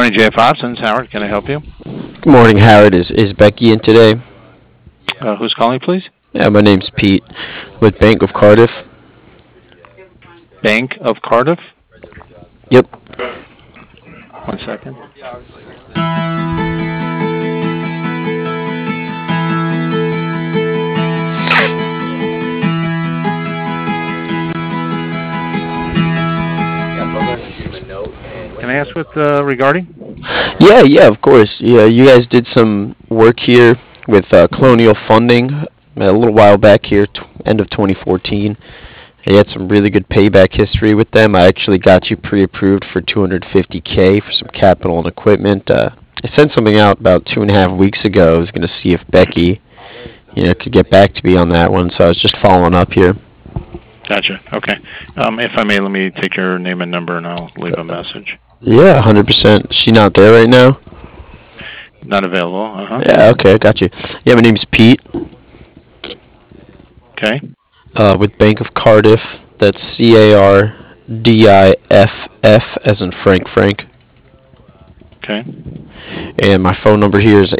morning, JF Options. Howard, can I help you? Good morning, Howard. Is Becky in today? Who's calling, please? Yeah, my name's Pete with Bank of Cardiff. Bank of Cardiff? Yep. 1 second. Can I ask what regarding? Yeah, of course. Yeah, you guys did some work here with Colonial Funding a little while back here, end of 2014. You had some really good payback history with them. I actually got you pre-approved for 250K for some capital and equipment. I sent something out about 2.5 weeks ago. I was going to see if Becky, could get back to me on that one. So I was just following up here. Gotcha. Okay. If I may, let me take your name and number, and I'll leave a message. Yeah, 100%. Is she not there right now? Not available. Uh-huh. Yeah, okay, got you. Yeah, my name's Pete. Okay. With Bank of Cardiff. That's CARDIFF as in Frank. Okay. And my phone number here is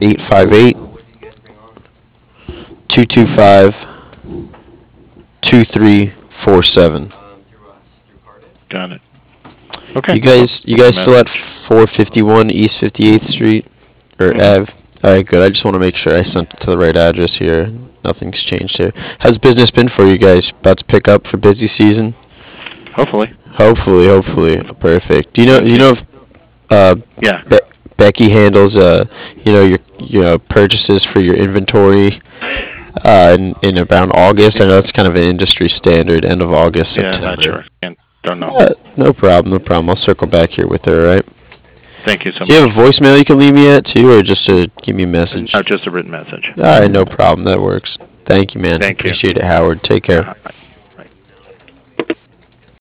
858-225-2347. Got it. Okay. You guys still at 451 East 58th Street or Ave? All right, good. I just want to make sure I sent it to the right address here. Nothing's changed here. How's business been for you guys? About to pick up for busy season? Hopefully. Hopefully. Perfect. Do you know if Yeah. Becky handles your purchases for your inventory in around August? I know it's kind of an industry standard, end of August, September. Yeah, not sure. Don't know. No problem. I'll circle back here with her, all right? Thank you so much. Do you have a voicemail you can leave me at, too, or just to give me a message? No, just a written message. All right, no problem. That works. Thank you, man. Thank you. Appreciate it, Howard. Take care.